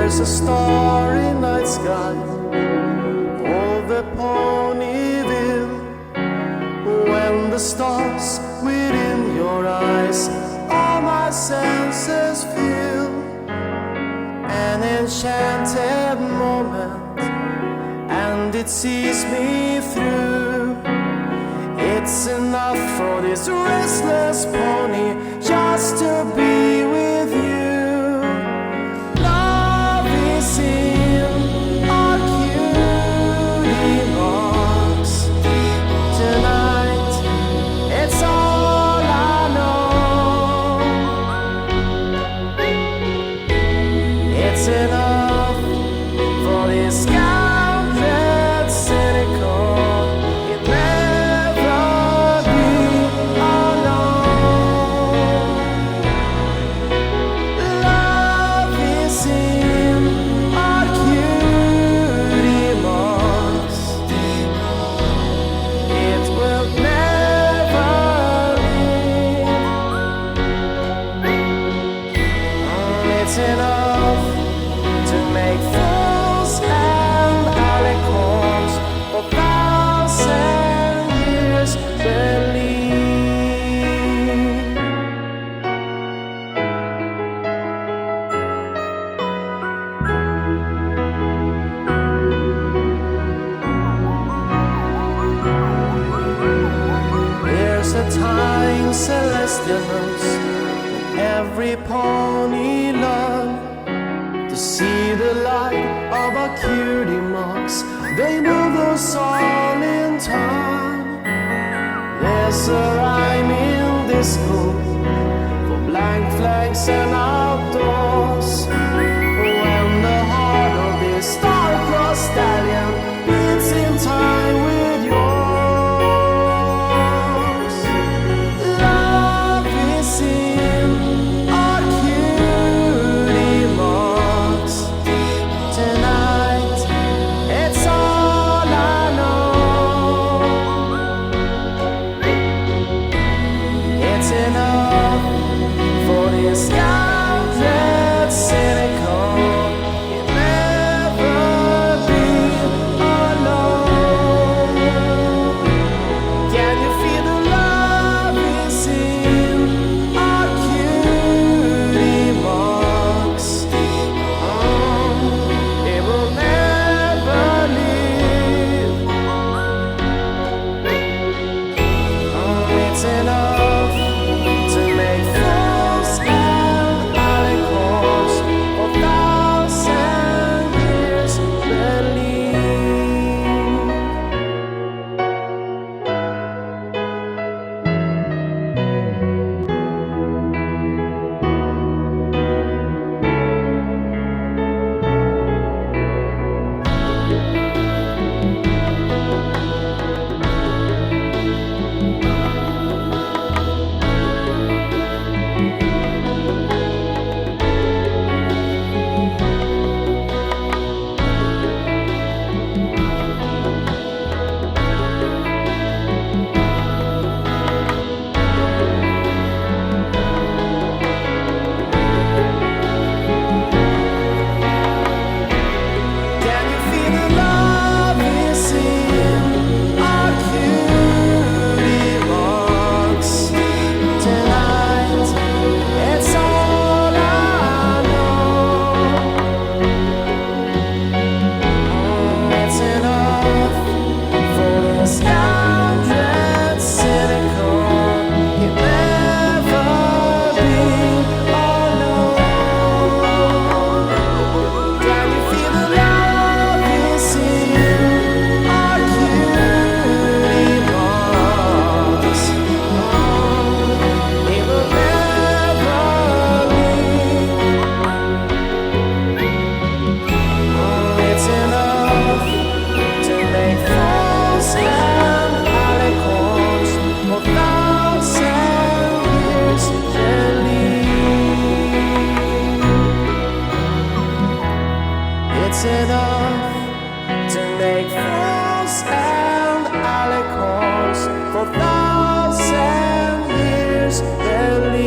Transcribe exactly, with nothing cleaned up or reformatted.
There's a starry night sky over Ponyville. When the stars within your eyes all my senses feel, an enchanted moment, and it sees me through. It's enough for this restless pony just to be with you. Love is in our cutie marks. Tonight, it's all I know. It's enough for this scoundrel cynical. It's enough to make fools and alicorns for thousand years believe. There's a time celestial knows every pony love to see the light of our cutie marks. They move us all in time. There's a rhyme in this book for blank flags and outdoors. When the heart of this star-crossed stallion beats in time with yours. Love is in enough for this scoundrel cynical. You'll never be alone. Can you feel the love is in our cutie marks? Oh, it will never leave. Oh, it's enough it's enough to make fools and alicorns for thousand years believe.